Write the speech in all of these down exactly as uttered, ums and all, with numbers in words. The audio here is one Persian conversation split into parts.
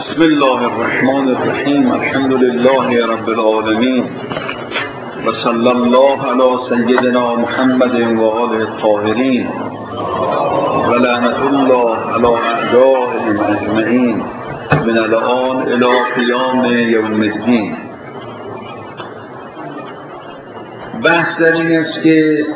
بسم الله الرحمن الرحیم. الحمد لله رب العالمین و صلی الله علی سیدنا محمد و آله الطاهرین و لعنت الله علی اعدائهم اجمعین من الآن الی قیام یوم الدین. بحث در این است که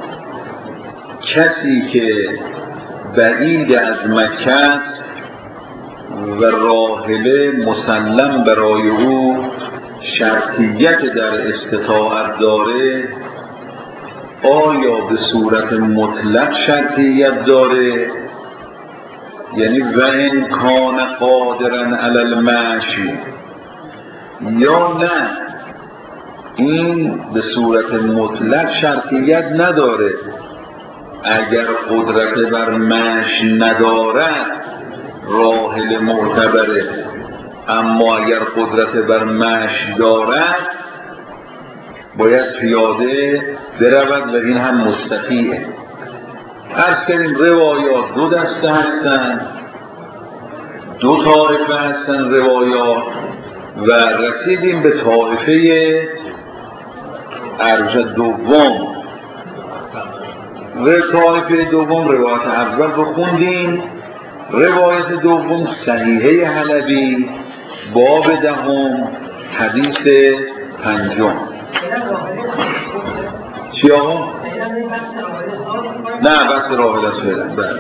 کسی که بعید از مکه است و راحله مسلم برای او شرطیت در استطاعت داره، آیا به صورت مطلق شرطیت داره؟ یعنی و ان کان قادرا علی المشی، یا نه این به صورت مطلق شرطیت نداره، اگر قدرت بر مشی ندارد راحله معتبره، اما اگر قدرت بر مشی دارد باید پیاده برود و این هم مستطیعه. عرض کردیم روایات دو دسته هستند، دو طایفه هستند روایات، و رسیدیم به طایفه ارجح دوم. و طایفه دوم روایت اول رو خوندیم. روایت دوم صحیحه حلبی باب دهم حدیث پنجم. چی آقا؟ نه بس راحله شدن. بله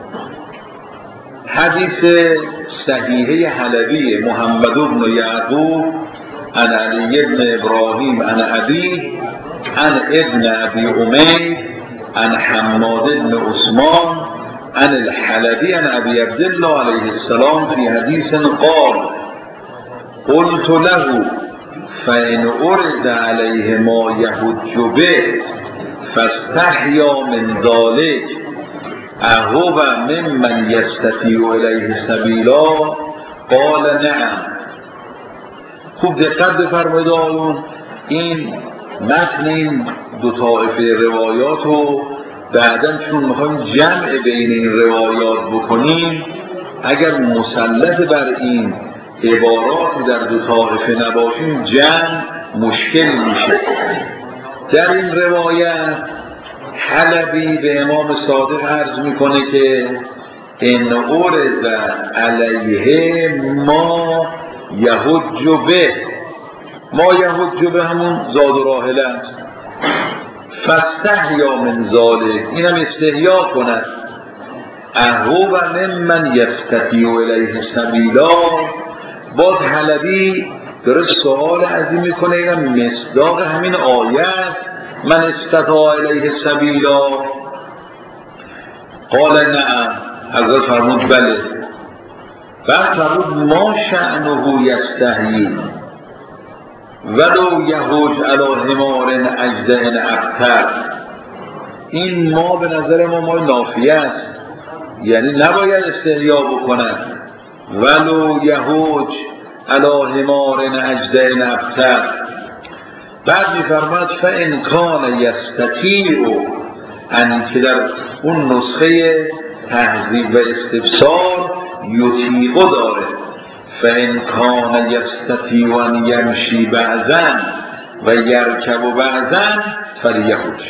حدیث صحیحه حلبی محمد بن یعقوب عن علی بن ابراهیم عن ابی عن ابن ابی امیر عن حماد بن عثمان عن الحلبی عن ابی عبدالله علیه السلام فی حدیث قال قلت له فإن أرد علیه ما یحج به فاستحیا من ذلك اهو ممن یستطیع الیه سبیلا قال نعم. خوب دقت بفرمایید آقایون، این متن این دو طایفه روایات رو بعداً چون میخوایم جمع بین این روایات بکنیم، اگر مسلط بر این عبارات در دو طایفه نباشیم جمع مشکل میشه. در این روایت حلبی به امام صادق عرض میکنه که ان ارد علیه ما یحج به، ما یحج به همون زاد و راحله است، فاستحیا من ذلک، اینم استحیا کند، اهو و ممن یستطیع الیه سبیلا. باز حلبی درست سوال عظیم میکنه، اینم مصداق همین آیه است، من استطاع الیه سبیلا. قال نعم، حضرت فرمود بله. بعد فرمود ما شأنه یستحیی ولو یحج علی حمار اجدع ابتر. این ما به نظر ما ما نافیه است، یعنی نباید استحیا بکنند. ولو یحج علی حمار اجدع ابتر. بعد می‌فرماید فإن کان یستطیع، ان که در اون نسخه تهذیب و استفسار یطیق داره، فإن کان یستطیع ان یمشی بعضا و یرکب بعضا فلیحج.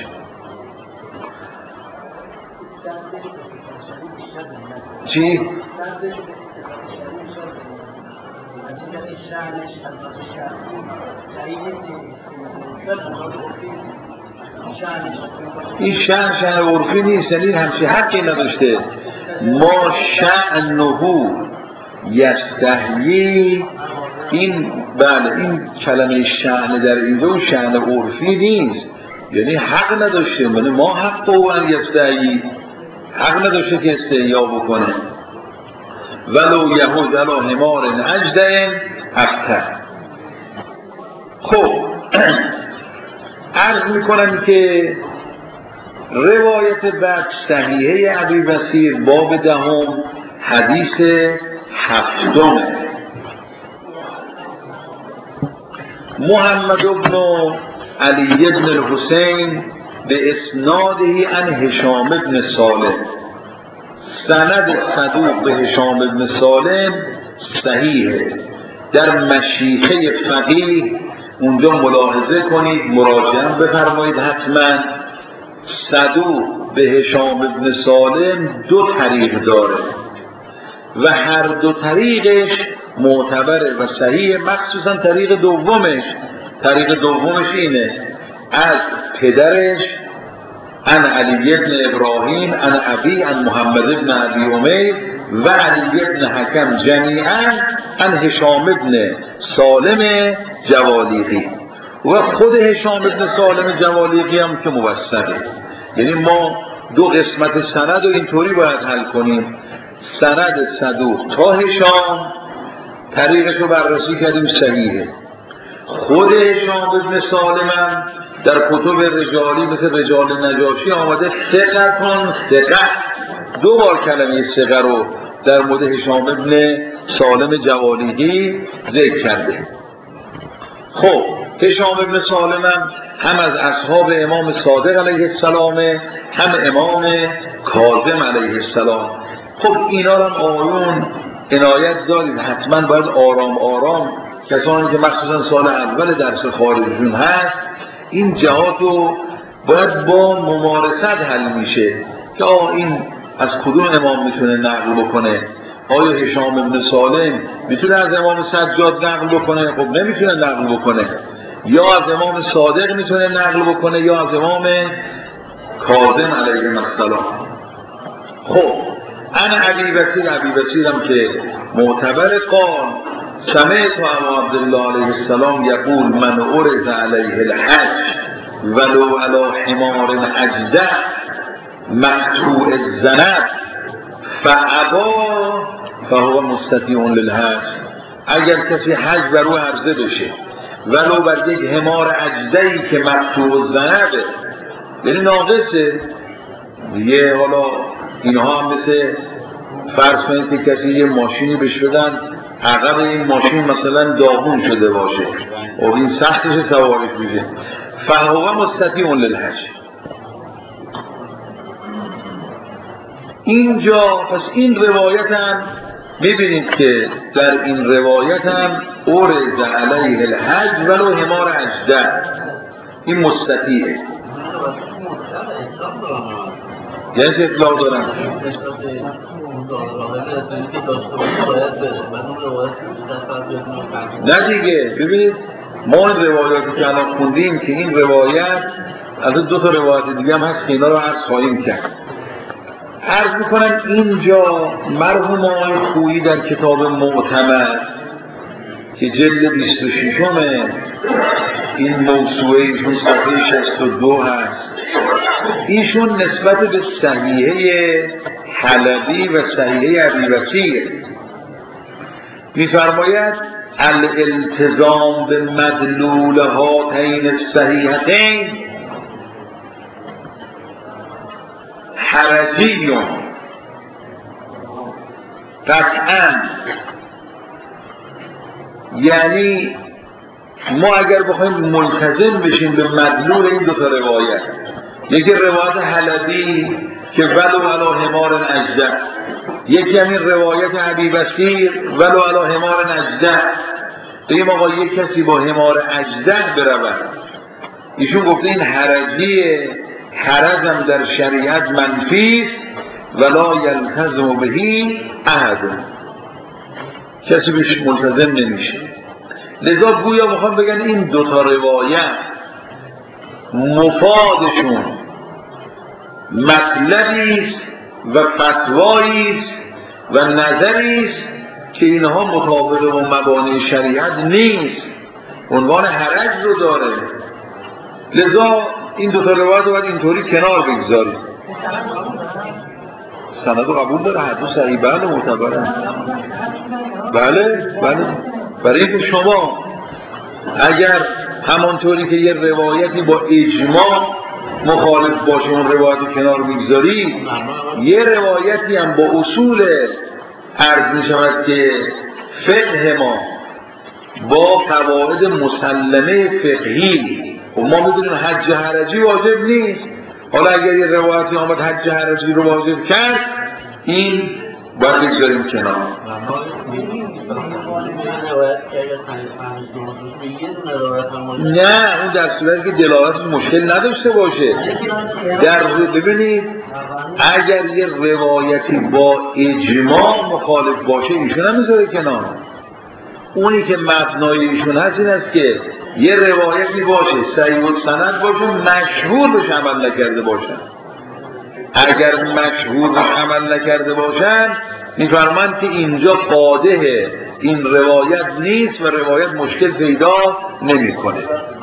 چی؟ این شأن شأن عرفی نیست، یعنی همچی حقی نداشته. ما شأنه یستحیی، این بله این کلمه شأن در اینجا شأن عرفی نیست، یعنی حق نداشته، یعنی ما حق او ان یستحیی، حق نداشته که استحیا بکنه. ولو یحج علی حمار اجدع ابتر. خب عرض میکنم که روایت بعد صحیحه ابی بصیر باب دهم حدیث هفتم. محمد بن علی بن الحسین به اسنادهی عن هشام بن سالم، سند صدوق به هشام بن سالم صحیحه. در مشیخه فقیه اونجا ملاحظه کنید، مراجعه بفرمایید حتما. صدوق به هشام ابن سالم دو طریق داره و هر دو طریقش معتبره و صحیح، مخصوصا طریق دومش. طریق دومش اینه از پدرش عن علی بن ابراهیم عن ابی عن محمد بن ابی امیر و علی بن حکم جمیعا عن هشام بن سالم جوالیقی و خود هشام بن سالم جوالیقی هم که موثقه. یعنی ما دو قسمت سند رو اینطوری باید حل کنیم. سند صدوق تا هشام طریقش رو بررسی کردیم صحیحه. خود هشام بن سالم هم در کتب رجالی مثل رجال نجاشی آمده ثقه کن ثقه، دو بار کلمه ثقه رو در مورد هشام بن سالم جوالیقی ذکر کرده. خب هشام بن سالم هم, هم از اصحاب امام صادق علیه السلام، هم امام کاظم علیه السلام. خب اینا هم آیون عنایت دارید، حتما باید آرام آرام کسانی که مخصوصا سال اول درس خارجیون هست این جهات رو باید با ممارست حل میشه که آه این از کدوم امام میتونه نقل بکنه. آیا هشام بن سالم میتونه از امام سجاد نقل بکنه؟ خب نمیتونه نقل بکنه. یا از امام صادق میتونه نقل بکنه یا از امام کاظم علیه السلام. خب انا ابی بصیر، ابی بصیر هم که معتبر قال سمعت ابا عبدالله علیه السلام یقول من عرض علیه الحج ولو علی حمار اجدع مقطوع الذنب فابا فهو مستطیع للحج. اگر کسی حج بر او عرضه بشه ولو بر یک حمار اجدعی که مقطوع الذنبه، یعنی ناقصه یه، حالا اینها هم مثل فرض کنید که کسی یه ماشینی بهش بدن عقب این ماشین مثلا داغون شده باشه و این سختش سوارش میشه، فهو مستطیع للحج. اینجا پس این روایت هم میبینید که در این روایت هم عرض علیه الحج ولو حمار اجدع، این مستطیعه، یعنی که اطلاق دارن. نه دیگه ببینید ما این روایاتی که الان خوندیم که این روایت از دو تا روایت دیگه هم هست که اینا رو عرض خواهیم کرد. عرض میکنم اینجا مرحوم آقای خویی در کتاب معتمد که جلد بیست و شش این موسوعه ایشون صفحه شصت و دو هست، ایشون نسبت به صحیحه حلبی و صحیحه ابی بصیر میفرماید الالتزام به مدلول هاتین الصحیحتین حرجی قطعا. یعنی ما اگر بخوایم ملتزم بشیم به مدلول این دو تا روایت، یکی روایت حلبی که ولو علی حمار اجدع، یکی همین روایت ابی بصیر ولو علی حمار اجدع. بگیم آقا یک کسی با حمار اجدع برود، ایشون گفته این حرجیه، حرج هم در شریعت منفی است ولا یلتزم بهی احد، کسی بهش ملتزم نمیشه. لذا گویا میخوام بگن این دوتا روایت مفادشون مطلبی است و فتوایی است و نظری است که اینها مطابق با مبانی شریعت نیست، عنوان حرج رو داره. لذا این دو تا روایت رو باید اینطوری کنار بگذاریم. سند رو قبول داره، هر دو صحیح بله معتبره. بله بله، برای اینکه شما اگر همانطوری که یه روایتی با اجماع مخالف باشه اون روایت رو کنار میگذاری، یه روایتی هم با اصول عرض می شود که فقه ما با قواعد مسلمه فقهی و ما میدونیم حج حرجی واجب نیست، حالا اگر یه روایتی آمد حج حرجی رو واجب کرد، این باید بگذاریم کنار. نه اون در صورتی که دلالت مشکل نداشته باشه. در ببینید اگر یه روایتی با اجماع مخالف باشه ایشون هم میذاره کنار. اونی که مبنای ایشون هست این است که یه روایتی باشه صحیح السند باشه مشهور بهش عمل نکرده باشن. اگر مشهور بهش عمل نکرده باشن میفرمند که اینجا قاده این روایت نیست و روایت مشکل پیدا نمیکنه.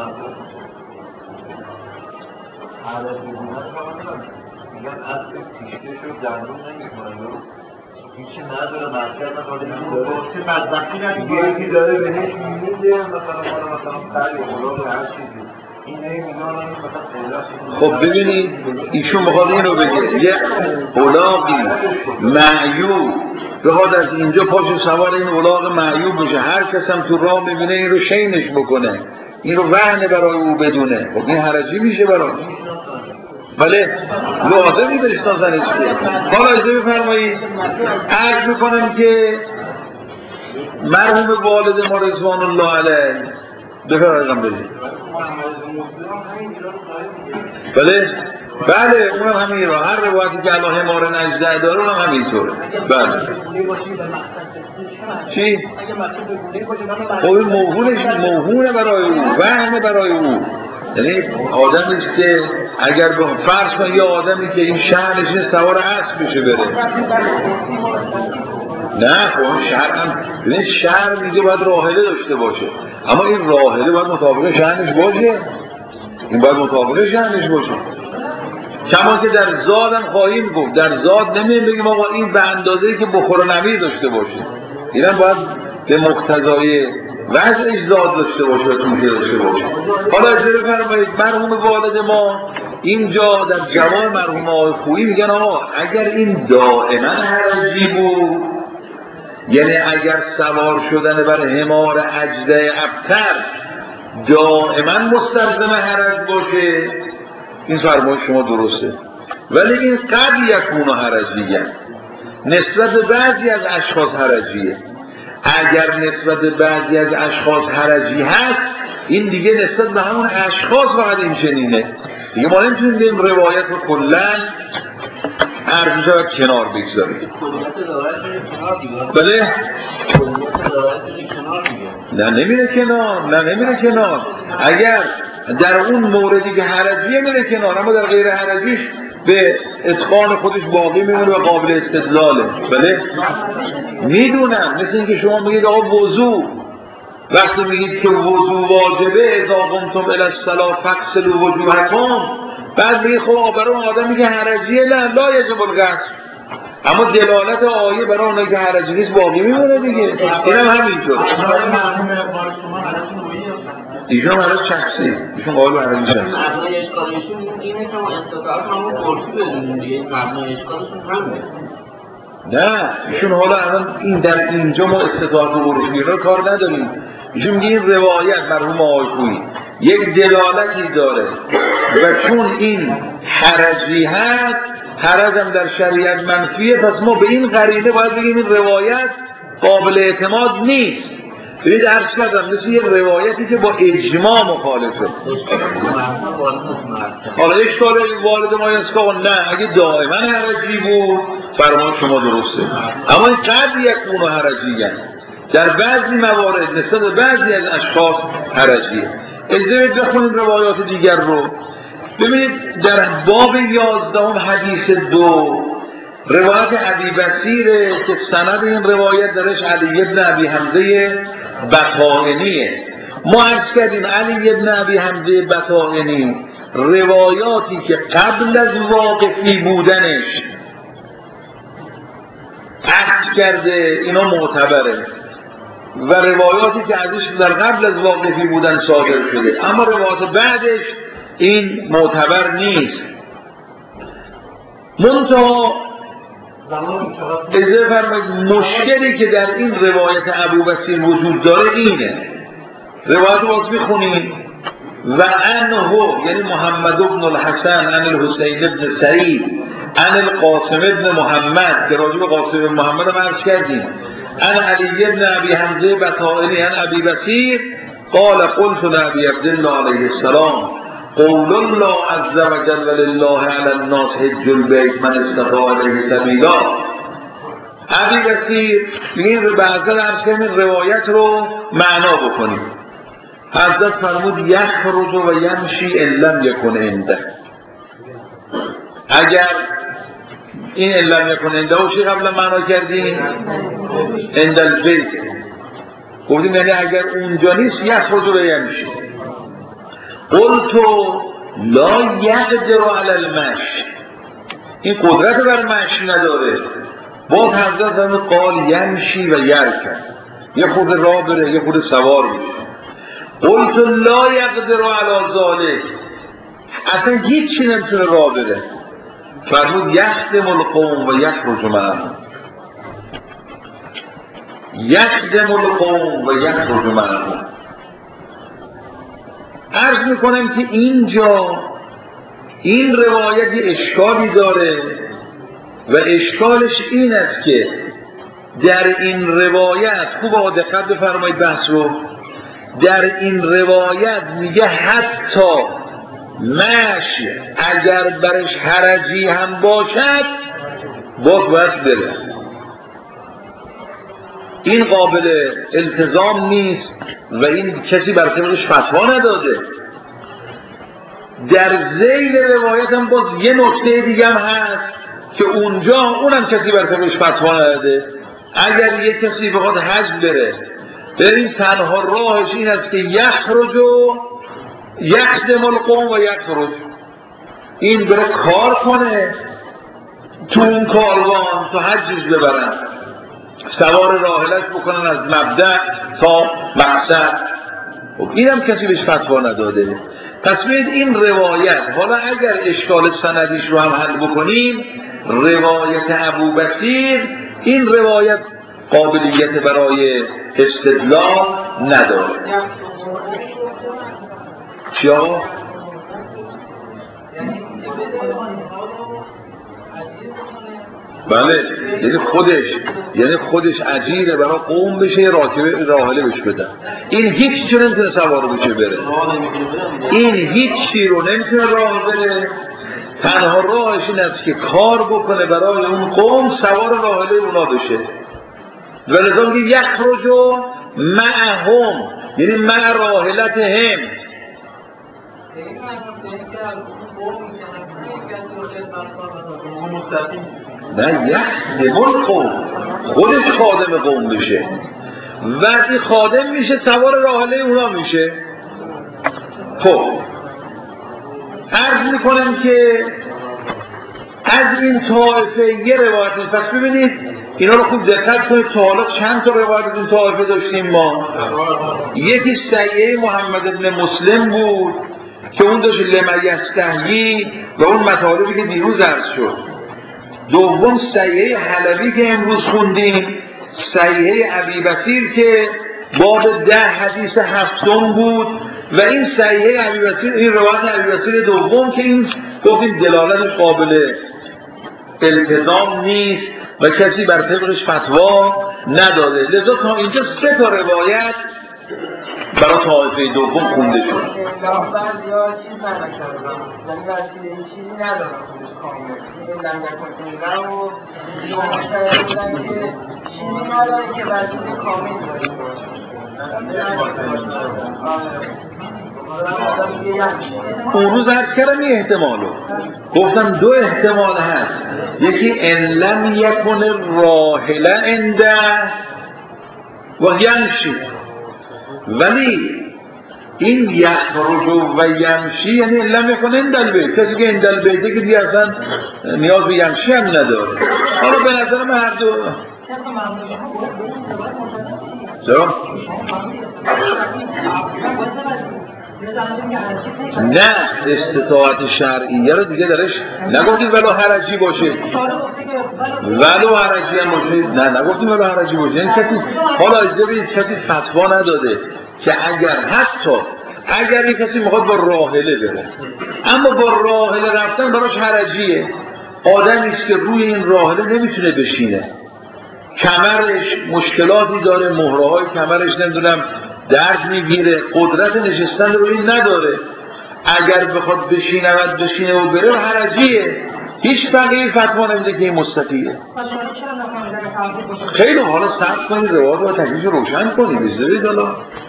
هیچی نداره مرکز نداره بدبختی نداره یکی داره بهش میده مثلا مثلا خیلی اولاد هر چیزی این نمیدونم مثلا خب ببینید ایشون میخواد اینو بگه یه اولاقی معیوب بخواد از اینجا پاش سوار این اولاق معیوب بشه هر کس هم تو راه میبینه این رو شینش بکنه این رو وهنه برای او بدونه خب این حرجی میشه برای بله لازمی بشناسنش که حالا اجازه بفرمایید عرض میکنم که مرحوم والد ما رضوان الله علیه بفرمایید بگید بله بله اونم همین را هر روایتی که الله حمار نجده داره اونم همینطوره بله چی؟ خب این موهونش موهونه برای او وهنه برای او یعنی آدمی است که اگر به فرض کن یه آدمی که این شهرش این سوار اسب بشه بره نه خب شهر هم ببین شهر میگه باید راحله داشته باشه اما این راحله باید مطابق شهرش باشه این باید مطابق شهرش باشه کما که در زاد هم خواهیم گفت در زاد نمیم بگیم آقا این به اندازه‌ای که بخور و نمیر داشته باشه این هم باید به مقتضای وضعش زاد داشته باشه و توشه داشته باشه. حالا اجازه بفرمایید مرحوم والد ما اینجا در جواب مرحوم آقای خویی میگن آقا اگر این دائما حرجی بود یعنی اگر سوار شدن بر حمار عجده ابتر دائما مستلزم حرج باشه این فرمایش شما درسته ولی این قد یکون حرجیه نسبت به بعضی از اشخاص حرجیه اگر نسبت به بعضی از اشخاص حرجی هست این دیگه نسبت به همون اشخاص فقط این چنینه دیگه ما نمیتونیم این روایت رو کلن عرض شود کنار بگذاریم بله نه نمیره کنار نه نمیره کنار اگر در اون موردی که حرجیه میره کنار اما در غیر حرجیش به اتقان خودش باقی میمونه و قابل استدلاله بله میدونم مثل اینکه شما میگید آقا وضو وقتی میگید که وضو واجبه اذا قمتم الی الصلاة فاغسلوا وجوهکم بعد میگید خب برای اون آدمی که حرجیه نه لا یجب الغسل اما دلالت آیه برای اونایی که حرجی نیست باقی میمونه دیگه اینم همینطور ایشون هم حرج شخصی ایشون قابل حرج شخصی معنای اشکالشون اینه که ما استطاعت همون قرصی بدونیم دیگه معنای اشکالشون همه نه ایشون حالا الان این در اینجا ما استطاعت قرصی رو کار نداریم ایشون میگه این روایت مرحوم آقای خویی یک دلالتی داره و چون این حرجی هست حرج هم در شریعت منفیه پس ما به این قرینه باید بگیم این روایت قابل اعتماد نیست ببینید عرض کردم مثل یه روایتی که با اجماع مخالفه حالا یک کار والد ما یست که نه اگه دائما حرجی بود فرمان شما درسته اما این قدر یک اونو حرجی هست در بعضی موارد نسبت به بعضی از اشخاص حرجیه اجازه بخونیم روایات دیگر رو ببینید در باب یازدهم حدیث دو روایت ابی بصیره که سند این روایت درش علی ابن ابی حمزه بطائنیه ما عرض کردیم علی ابن ابی حمزه بطائنی روایاتی که قبل از واقفی بودنش عرض کرده اینا معتبره و روایاتی که ازش در قبل از واقفی بودن صادر شده اما روایات بعدش این معتبر نیست منتها اجازه فرمایید مشکلی که در این روایت ابوبصیر وجود داره اینه روایت باز میخونیم و انه یعنی محمد بن الحسن عن الحسین بن سعید عن القاسم ابن محمد که راجب قاسم ابن محمد هم عرض کردیم، عن علی ابن ابی حمزه بطائنی عن ابی بصیر قال قلت لابی عبدالله علیه السلام قول الله عز وجل ولله علی الناس حج البیت من استطاع الیه سبیلا. ابی بصیر این بعضا عرض روایت رو معنا بکنیم. حضرت فرمود یخرج و یمشی ان لم یکن عنده. اگر این ان لم یکن عنده و چی قبلا معنا کردیم؟ عند البیت گفتیم یعنی اگر اونجا نیست یخرج و یمشی. قلت لا یقدر علی المشی، این قدرت بر مشی نداره. باز حضرت هم قال یمشی و یرکن، یه خود راه بره یه خود سوار بشه. قلت لا یقدر علی ذلک، اصلا هیچی نمیتونه راه بره. فرمود یخدم القوم و یخرج معهم، یخدم القوم و یخرج معهم. عرض میکنم که اینجا این روایت یه اشکالی داره و اشکالش این است که در این روایت، خوب دقت بفرمایید بحث رو، در این روایت میگه حتی مشی اگر برش حرجی هم باشد باز باید بره. این قابل التزام نیست و این کسی بر طبقش فتوا نداده. در ذیل روایت هم باز یه نکته دیگه هم هست که اونجا اونم کسی بر طبقش فتوا نداده. اگر یه کسی بخواد حج بره، بریم تنها راهش این است که یخرج و یخدم القوم و یخرج، این بره کار کنه تو اون کاروان تا حجش ببرن، سوار راحلش بکنن از مبدأ تا مقصد. خب اینم کسی بهش فتوا نداده. پس بید این روایت، حالا اگر اشکال سندیش رو هم حل بکنیم، روایت ابوبصیر این روایت قابلیت برای استدلال نداره. چیا؟ بله، یعنی خودش یعنی خودش اجیره برای قوم بشه، راکبه راحله بهش بدن. این هیچ چی نمیتونه سوار بشه بره، این هیچ چی رو نمیتونه راه بره. تنها راهش این است که کار بکنه برای اون قوم، سوار راحله اونا بشه. ولذا میگه یخرج معهم، یعنی مع راحلتهم. نه یخدم القوم، خودش خادم قوم بشه. وقتی خادم میشه سوار راحله اونا میشه. خب عرض میکنم که از این طایفه یه روایت، پس ببینید اینا رو خوب دقت کنید. تا حالا چند تا روایت از این طایفه داشتیم ما؟ یکی صحیح محمد ابن مسلم بود که اون داشت لم یستحیی و اون مطالبی که دیروز عرض شد. دوم صحیح حلبی که امروز خوندیم، صحیح ابی بصیر که باب ده حدیث هفتم بود و این صحیح ابی بصیر، این روایت ابی بصیر دوم که این گفتیم دلالت قابل التزام نیست و کسی بر طبقش فتوا نداده. لذا تا اینجا سه تا روایت برای طایفه دوم خونده شد. اون روز عرض کردم این احتمالو گفتم دو احتمال هست، یکی ان لم یکن راحله عنده و یمشی، ولی این یخرج و یمشی یعنی ان لم یکن عند البیت، کسی که عند البیته که دیگه اصلا نیاز به یمشی هم نداره. حالا به نظر من هر دو چرا؟ نه، استطاعت شرعیه رو دیگه درش نگفتید ولو حرجی باشه، ولو حرجی هم باشه، نه نگفتید ولو حرجی باشه. یعنی کسی حالا اجازه بدید کسی فتوا نداده که اگر حتی اگر یک کسی میخواد با راحله بره اما با راحله رفتن براش حرجیه، آدمی است که روی این راحله نمیتونه بشینه، کمرش مشکلاتی داره، مهره‌های کمرش نمیدونم درد میگیره، قدرت نشستن روی این نداره، اگر بخواد بشینه و بشینه و بره حرجیه، هیچ فقیه فتوا نمیده که این مستطیعه. خیلی حالا صبر کنید، روایت و تکلیف روشن کنید، بذارید حالا.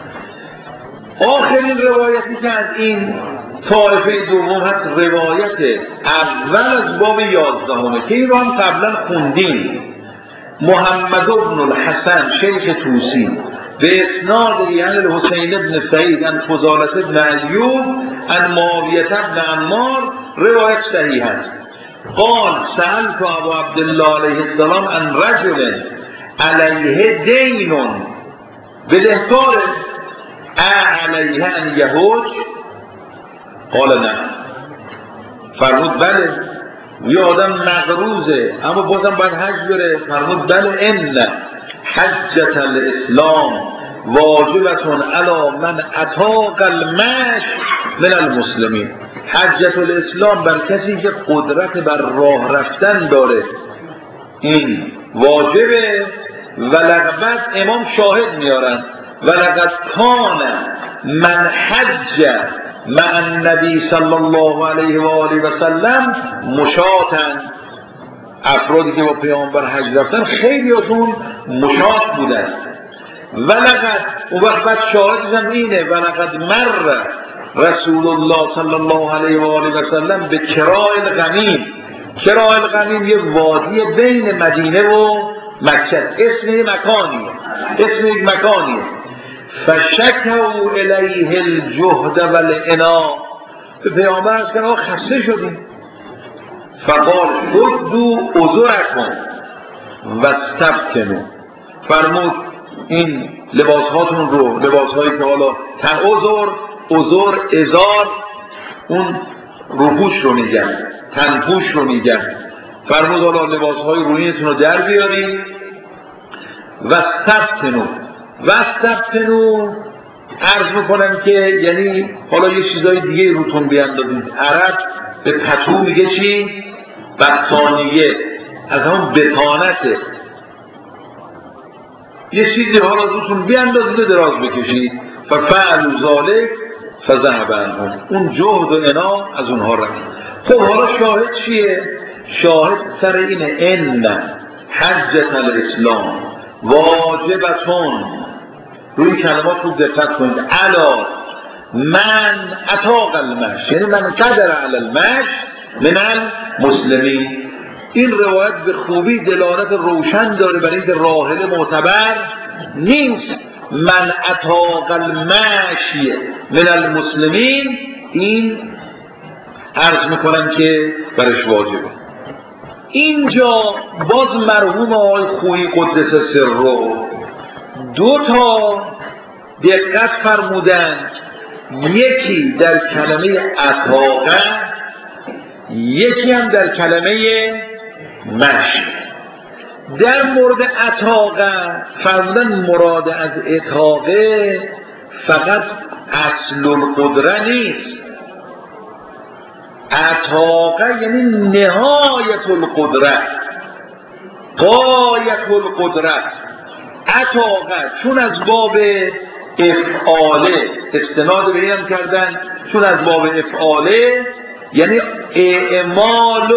آخرین روایتی که از این طایفه دوم هست روایت اول از باب یازدهمه که این رو هم قبلا خوندیم. محمد بن الحسن شیخ توسی به اسناد یعنی الحسین بن سعید عن فضالة بن ایوب عن معاویة بن عمار روایت صحیح است. قال سألت ابو عبدالله علیه السلام عن رجل علیه دین بدهکاره علیه ان یحج قال نه، فرمود بله. یه آدم مغروزه اما بازم باید حج بره، فرمود بله ان حجة الاسلام واجبتون علی من اطاق المشی من المسلمین. حجة الاسلام بر کسی که قدرت بر راه رفتن داره این واجبه. و لقد امام شاهد میارن ولقد کان من حج مع النبی صلی الله علیه و آله و سلم مشاتن. افرادی که با پیامبر حج رفتن خیلی از اون مشات بودن. ولقد اون وقت بعد شاهدش هم اینه ولقد مر رسول الله صلی الله علیه و آله و سلم به کرای الغمیم. کرای الغمیم یه وادی بین مدینه و مکه، اسم یه مکانیه، اسم یک مکانیه. فشکوا الیه الجهد والعناء. به پیامبر از که آقا خسته شدیم. فقال شدوا ازرکم واستبطنوا. فرمود این لباس هاتون رو، لباس هایی که حالا تن ازر ازر ازار اون روپوش رو میگن، تنپوش رو میگن. فرمود حالا لباس های رویتون رو در بیارید. واستبطنوا واستبطنوا عرض میکنم که یعنی حالا یه چیزای دیگه روتون بیاندازید. عرب به پتو میگه چی؟ بطانیه، از همون بطانته. یه چیزی حالا روتون بیاندازید و دراز بکشید. ففعلوا ذلک فذهب عنهم. اون جهد و عنا از اونها رفت. خب حالا شاهد چیه؟ شاهد سر اینه ان حجة الاسلام واجبتون. روی کلمات رو دقت کنید. علا من اطاق المشی، یعنی من قدر علی المشی من المسلمین. این روایت به خوبی دلالت روشن داره برای اینکه راحله معتبر نیست. من اطاق المشی من المسلمین این عرض میکنم که برش واجبه. اینجا باز مرحوم آقای خویی قدس سره دو تا دقت فرمودن، یکی در کلمه اطاقه، یکی هم در کلمه مشی. در مورد اطاقه فرمودن مراد از اطاقه فقط اصل القدره نیست. اطاقه یعنی نهایت القدرت، غایت القدرت. اطاقه چون از باب افعاله استناد به اینم کردن، چون از باب افعاله یعنی اعمال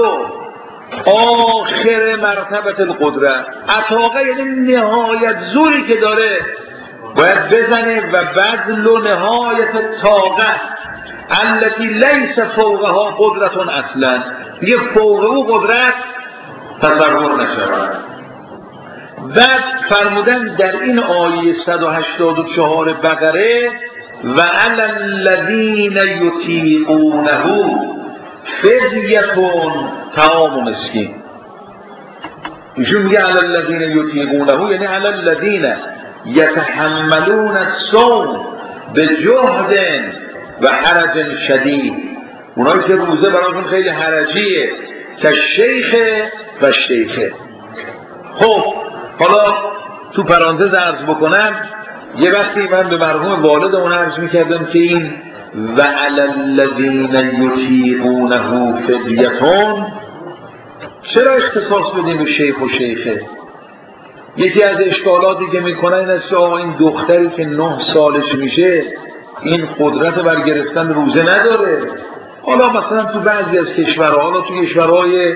آخر مرتبه القدرت. اطاقه یعنی نهایت زوری که داره باید بزنه و بذل و نهایت طاقت التي لیس فوقها قدرت اصلا، دیگه فوق او قدرت تصور نشود. بعد فرمودن در این آیه صد و هشتاد و چهار بقره و علی الذین یطیقونه فدیة طعام مسکین. ایشون میگه علی الذین یطیقونه یعنی علی الذین یتحملون الصوم بجهد و حرج شدید. اونایی که روزه براشون خیلی حرجیه که شیخ و شیخه. خب حالا تو پرانتز عرض بکنم، یه وقتی من به مرحوم والد اون عرض میکردم که این و علی الذین یطیقونه فدیة چرا اختصاص بدیم به شیخ و شیخه؟ یکی از اشکالاتی که میکنه این است که آقا این دختری که نه سالش میشه این قدرت برگرفتن روزه نداره. حالا مثلا تو بعضی از کشورها، حالا تو کشورهای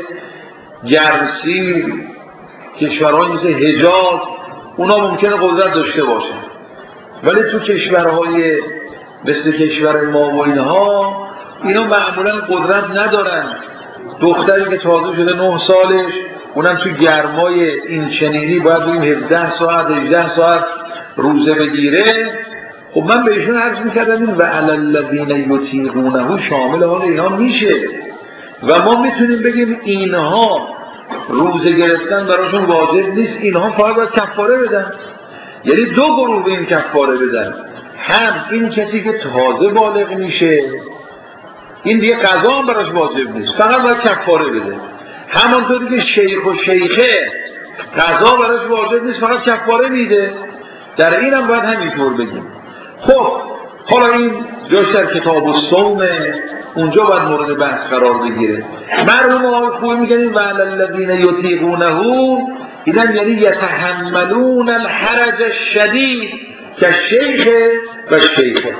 گرمسیر، کشورهای مثل حجاز، اونا ممکنه قدرت داشته باشه، ولی تو کشورهای مثل کشور ما و اینها اینا معمولا قدرت ندارن. دختری که تازه شده نه سالش، اونم تو گرمای این چنینی باید بگیم هفده ساعت هجده ساعت روزه بگیره. خب من به ایشون عرض میکردم این و علی الذین یطیقونه شامل حال اینا میشه و ما میتونیم بگیم اینها روزه گرفتن براشون واجب نیست، اینها فقط باید کفاره بدن. یعنی دو گروه به این کفاره بدن، هم این کسی که تازه بالغ میشه این دیگه قضا هم براش واجب نیست، فقط باید کفاره بده. همانطوری که شیخ و شیخه قضا براش واجب نیست، فقط کفاره میده. در این هم باید همینطور بگیم. خب حالا این جاش در کتاب الصوم، اونجا باید مورد بحث قرار بگیره. مرحوم آقای خوبی میگن و علی الذین یطیقونه اینم یعنی یتحملون الحرج الشدید که شیخ و شیخه.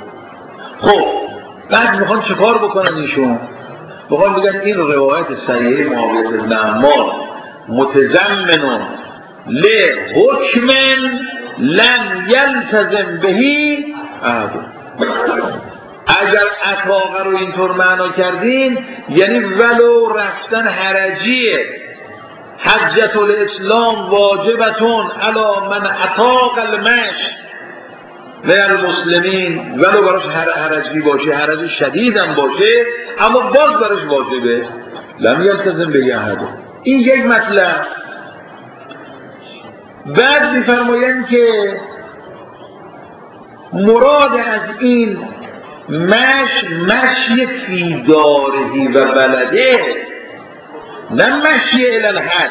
خب بعد میخوان چه کار بکنن ایشون؟ میخوان بگن این روایت صحیحه معاویه بن عمار متضمن لحکم لم یلتزم بهی احد. اگر اطاقه رو اینطور معنا کردین یعنی ولو رفتن حرجیه، حجت الاسلام واجبتون علی من اطاق المشی و المسلمین، ولو براش حرجی باشه، حرج شدیدم باشه، اما باز براش واجبه. لم یلتزم بهی احد. این یک مطلب. بعد می‌فرمایند که مراد از این مش مشی فی دارهی و بلده، نه مشی الی الحج.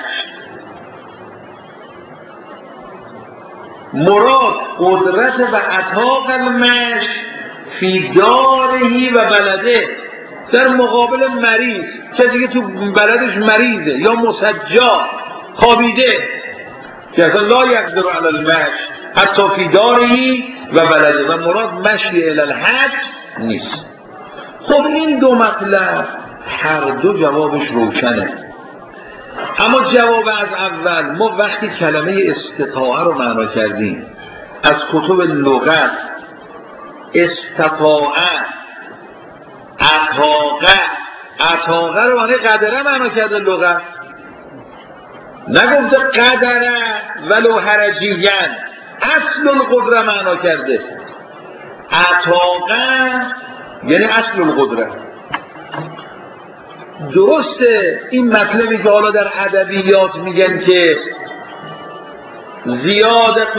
مراد قدرت و اطاق المش فی دارهی و بلده، در مقابل مریض، کسی که تو بلدش مریضه یا مسجع خوابیده که اصلا لا یقدر علی المشی حتی فی دارهی و بلده، و مراد مشی الی الحج نیست. خب این دو مطلب هر دو جوابش روشنه. اما جواب از اول، ما وقتی کلمه استطاعه رو معنا کردیم از کتب لغت، استطاعه، اطاقه، اطاقه رو معنی قدره معنا کرده لغت، نگفته قدره ولو حرجیاً، اصل القدره معنا کرده. اطاقه یعنی اصل القدره. درسته این مطلبی که حالا در ادبیات میگن که زیادت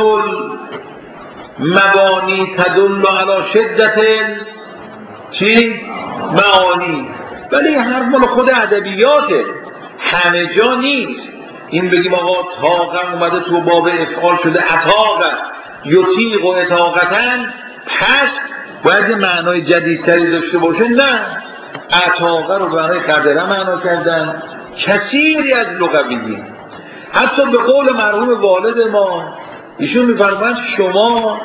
المبانی تدل علی شدت چی؟ معانی، ولی این حرف مال خود ادبیاته، همه جا نیست. این بگیم آقا طاقه اومده تو باب افعال شده اطاقه یطیق و اطاقتن، پس باید یه معنای جدیدتری داشته باشه. نه، اطاقه رو برای قدره معنا کردن کثیری از لغویین. حتی به قول مرحوم والد ما، ایشون می‌فرمایند شما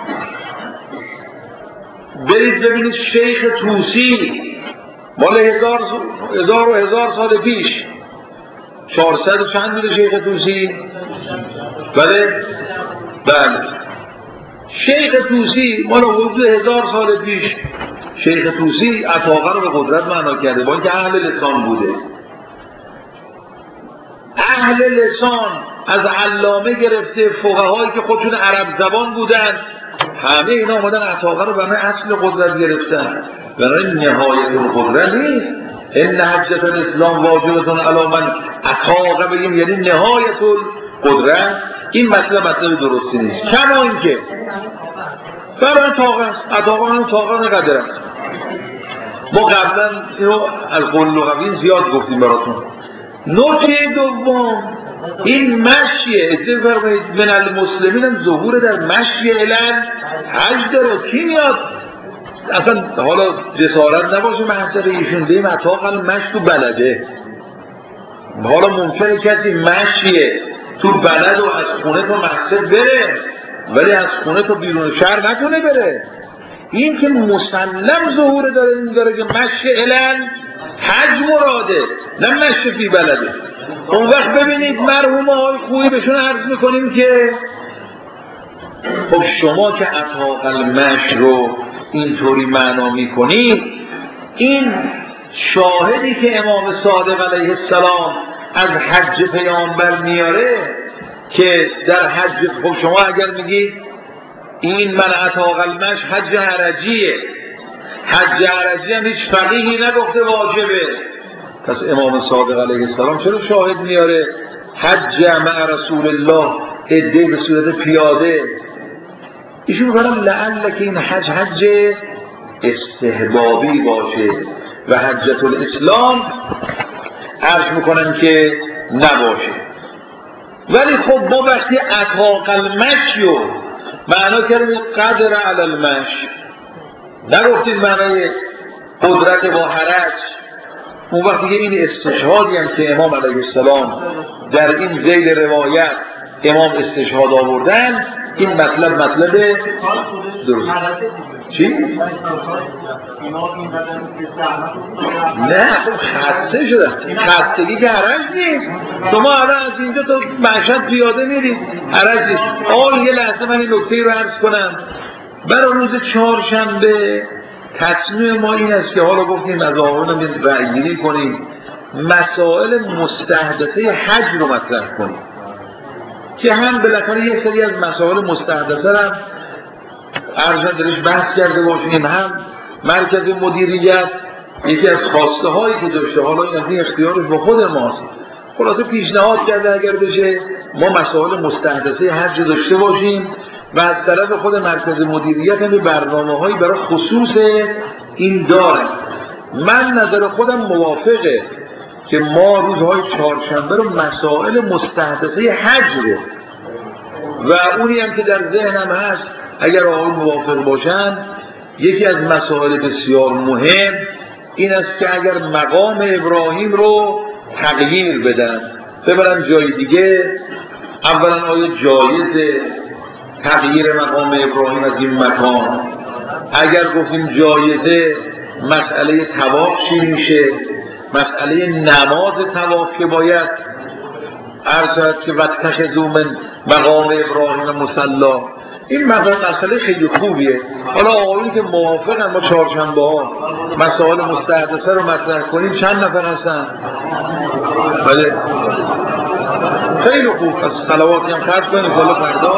برید ببینید شیخ طوسی مال هزار هزار و هزار سال پیش، چهارصد و چند بوده شیخ طوسی؟ بله بله، شیخ طوسی مال حدود هزار سال پیش، شیخ طوسی اطاقه رو به قدرت معنا کرده، با اینکه اهل لسان بوده. اهل لسان از علامه گرفته فقهایی که خودشون عرب زبان بودن، همه اینا آمدن اطاقه رو برای اصل قدرت گرفتن، برای نهایت القدرت نیست. ان حجت الاسلام واجبتون علی من اطاقه بگیم یعنی نهایت القدرت. این مطلب مطلب درستی نیست. کما اینکه برای طاقه است، اطاقه هم طاقه نقدره. ما قبلا اینو از قول لغوی زیاد گفتیم براتون. نکته دوم این مشیه، اجازه فرمایید من المسلمین هم ظهور در مشی الان حج داره. کی میاد اصلا حالا جسارت نباشه محضر ایشون بیم اطاق المشی تو بلده، حالا ممکنه کسی مشیه تو بلد و از خونه تا مسجد بره ولی از خونه تا بیرون شهر نتونه بره. این که مسلم ظهور داره این داره که مشی علن حج مراده نه مشی فی بلده. اون وقت ببینید مرحومه های خوبی بهشون عرض میکنیم که خب شما که اطاق المشی رو اینطوری معنا میکنید، این شاهدی که امام صادق علیه السلام از حج پیامبر میاره که در حج، خب شما اگر میگید این من اطاق المشی حج حرجیه، حج حرجی هم هیچ فقیهی نگفته واجبه، پس امام صادق علیه السلام چرا شاهد میاره حج مع رسول الله عده به صورت پیاده؟ ایشون میگن لعل که این حج حج استحبابی باشه و حجت الاسلام عرض میکنن که نباشه. ولی خب ما وقتی اطاق المشی رو معنا کردیم قدر علی المشی، نگفتید معنای قدرت با حرج. اون وقتی که این استشهادی هم که امام علیه السلام در این ذیل روایت امام استشهاد آوردن، این مطلب مطلب درست. چی؟ نه خسته شدن، خستگی که حرج نیست. شما الان از اینجا تا مشهد پیاده میرید حرج نیست. آن یه لحظه من این نکته رو عرض کنم. برای روز چهارشنبه تصمیم ما این است که حالا گفتیم از آقایون رأی گیری کنیم، مسائل مستحدثه حج رو مطرح کنیم که هم بالاخره یک سری از مسائل مستحدثه هم ارجان درش بحث کرده باشیم، هم مرکز مدیریت یکی از خواسته هایی که داشته، حالا این اختیارش با خود ماست، خلاصه پیشنهاد کرده اگر بشه ما مسائل مستحدثه حج داشته باشیم و از طرف خود مرکز مدیریت هم برنامه هایی برای خصوص این داره. من نظر خودم موافقه که ما روزهای چهارشنبه رو مسائل مستحدثه حج رو و اونی هم که در ذهنم هست اگر آقای موافق باشن، یکی از مسائل بسیار مهم این است که اگر مقام ابراهیم رو تغییر بدن ببرن جای دیگه، اولا آیا جایزه تغییر مقام ابراهیم از این مکان؟ اگر گفتیم جایزه، مسئله طواف چی میشه؟ مسئله نماز طواف که باید عرض که واتخذوا من مقام ابراهیم مصلی، این مسئله خیلی خوبیه. حالا آقایونی که موافقن ما چهارشنبه ها مسائل مستحدثه رو مطرح کنیم چند نفر هستن؟ بله خیلی خوب، از صلواتی هم خرج کنیم ان شاءالله فردا